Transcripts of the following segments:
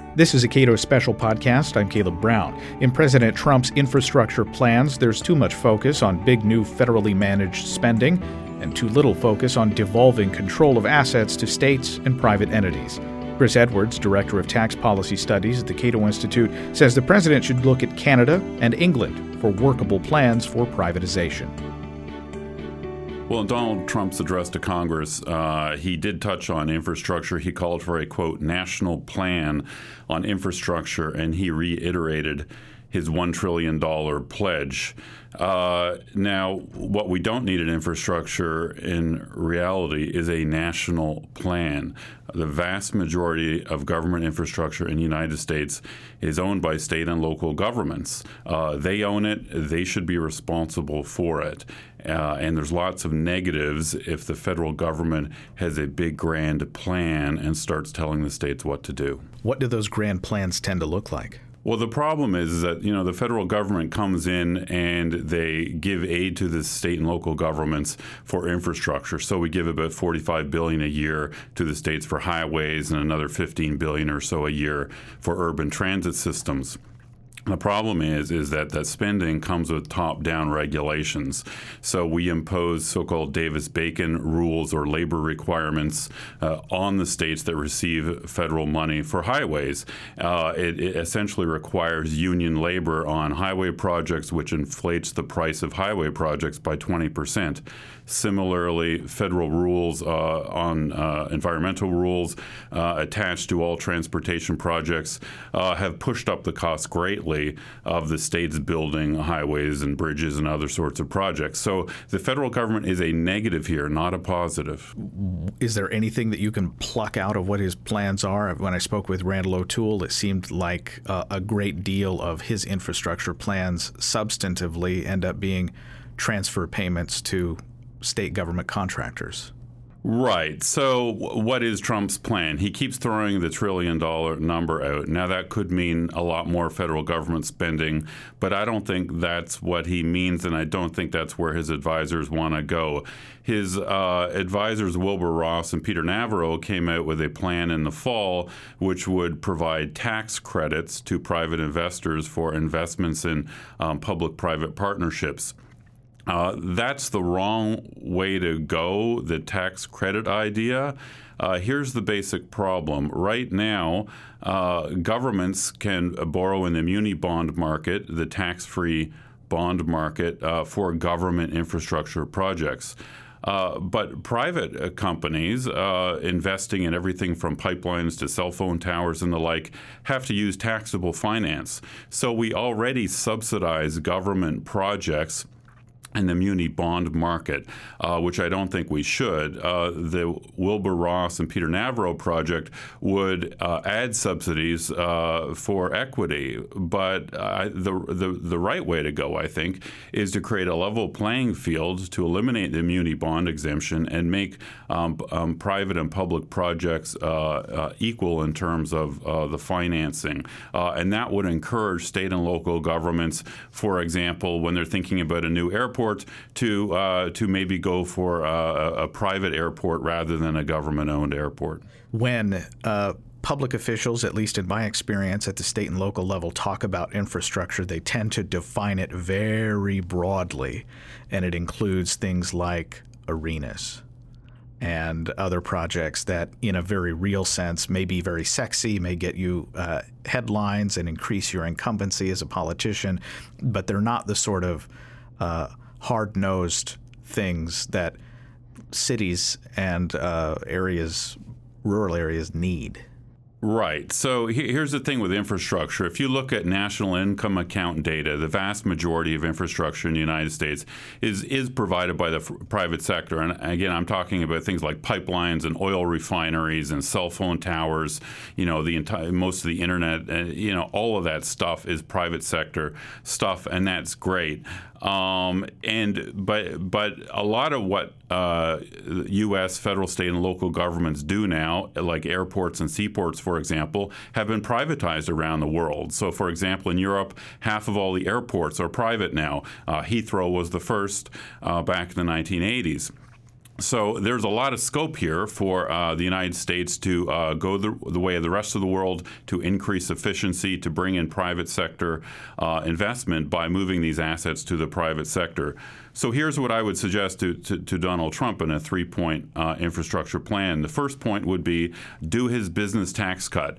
This is a Cato Special Podcast. I'm Caleb Brown. In President Trump's infrastructure plans, there's too much focus on big new federally managed spending and too little focus on devolving control of assets to states and private entities. Chris Edwards, Director of Tax Policy Studies at the Cato Institute, says the president should look at Canada and England for workable plans for privatization. Well, in Donald Trump's address to Congress, he did touch on infrastructure. He called for a, quote, national plan on infrastructure, and he reiterated his $1 trillion pledge. Now, what we don't need in infrastructure in reality is a national plan. The vast majority of government infrastructure in the United States is owned by state and local governments. They own it. They should be responsible for it. And there's lots of negatives if the federal government has a big grand plan and starts telling the states what to do. What do those grand plans tend to look like? Well, the problem is that, the federal government comes in and they give aid to the state and local governments for infrastructure. So we give about $45 billion a year to the states for highways and another $15 billion or so a year for urban transit systems. The problem is that spending comes with top-down regulations. So we impose so-called Davis-Bacon rules or labor requirements on the states that receive federal money for highways. It essentially requires union labor on highway projects, which inflates the price of highway projects by 20%. Similarly, federal rules on environmental rules attached to all transportation projects have pushed up the cost greatly of the states building highways and bridges and other sorts of projects. So the federal government is a negative here, not a positive. Is there anything that you can pluck out of what his plans are? When I spoke with Randall O'Toole, it seemed like a great deal of his infrastructure plans substantively end up being transfer payments to state government contractors. Right. So what is Trump's plan? He keeps throwing the $1 trillion number out. Now, that could mean a lot more federal government spending, but I don't think that's what he means, and I don't think that's where his advisors want to go. His advisors, Wilbur Ross and Peter Navarro, came out with a plan in the fall which would provide tax credits to private investors for investments in public-private partnerships. That's the wrong way to go, the tax credit idea. Here's the basic problem. Right now, governments can borrow in the muni bond market, the tax-free bond market, for government infrastructure projects. But private companies investing in everything from pipelines to cell phone towers and the like have to use taxable finance. So we already subsidize government projects in the muni bond market, which I don't think we should. The Wilbur Ross and Peter Navarro project would add subsidies for equity, but the right way to go, I think, is to create a level playing field to eliminate the muni bond exemption and make private and public projects equal in terms of the financing. And that would encourage state and local governments, for example, when they're thinking about a new airport, to maybe go for a private airport rather than a government-owned airport. When public officials, at least in my experience at the state and local level, talk about infrastructure, they tend to define it very broadly, and it includes things like arenas and other projects that, in a very real sense, may be very sexy, may get you headlines and increase your incumbency as a politician, but they're not the sort of hard-nosed things that cities and rural areas need. Right. So here's the thing with infrastructure. If you look at national income account data, the vast majority of infrastructure in the United States is provided by the private sector. And again, I'm talking about things like pipelines and oil refineries and cell phone towers. Most of the internet, all of that stuff is private sector stuff, and that's great. But a lot of what U.S. federal, state, and local governments do now, like airports and seaports, for example, have been privatized around the world. So, for example, in Europe, half of all the airports are private now. Heathrow was the first back in the 1980s. So there's a lot of scope here for the United States to go the way of the rest of the world, to increase efficiency, to bring in private sector investment by moving these assets to the private sector. So here's what I would suggest to Donald Trump in a 3-point infrastructure plan. The first point would be do his business tax cut.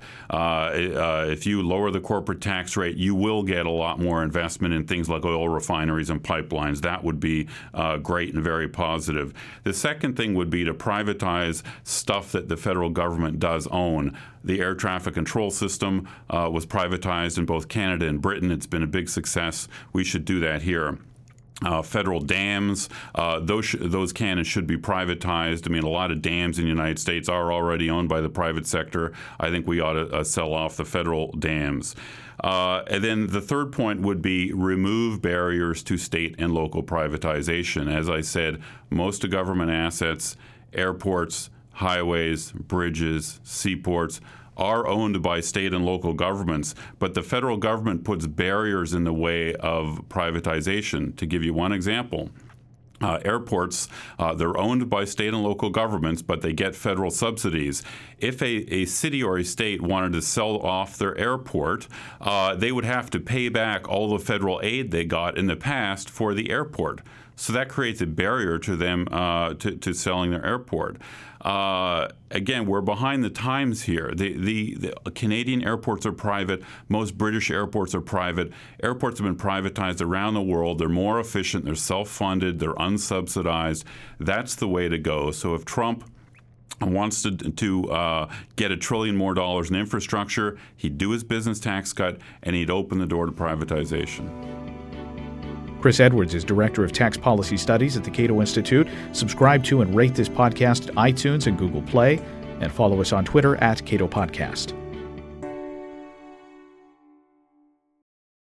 If you lower the corporate tax rate, you will get a lot more investment in things like oil refineries and pipelines. That would be great and very positive. The second thing would be to privatize stuff that the federal government does own. The air traffic control system was privatized in both Canada and Britain. It's been a big success. We should do that here. Federal dams, those cannons should be privatized. I mean, a lot of dams in the United States are already owned by the private sector. I think we ought to sell off the federal dams. And then the third point would be remove barriers to state and local privatization. As I said, most of government assets, airports, highways, bridges, seaports, are owned by state and local governments, but the federal government puts barriers in the way of privatization. To give you one example, airports, they're owned by state and local governments, but they get federal subsidies. If a city or a state wanted to sell off their airport, they would have to pay back all the federal aid they got in the past for the airport. So that creates a barrier to them to selling their airport. Again, we're behind the times here. The Canadian airports are private. Most British airports are private. Airports have been privatized around the world. They're more efficient. They're self-funded. They're unsubsidized. That's the way to go. So if Trump wants to get $1 trillion more in infrastructure, he'd do his business tax cut, and he'd open the door to privatization. Chris Edwards is Director of Tax Policy Studies at the Cato Institute. Subscribe to and rate this podcast at iTunes and Google Play, and follow us on Twitter at Cato Podcast.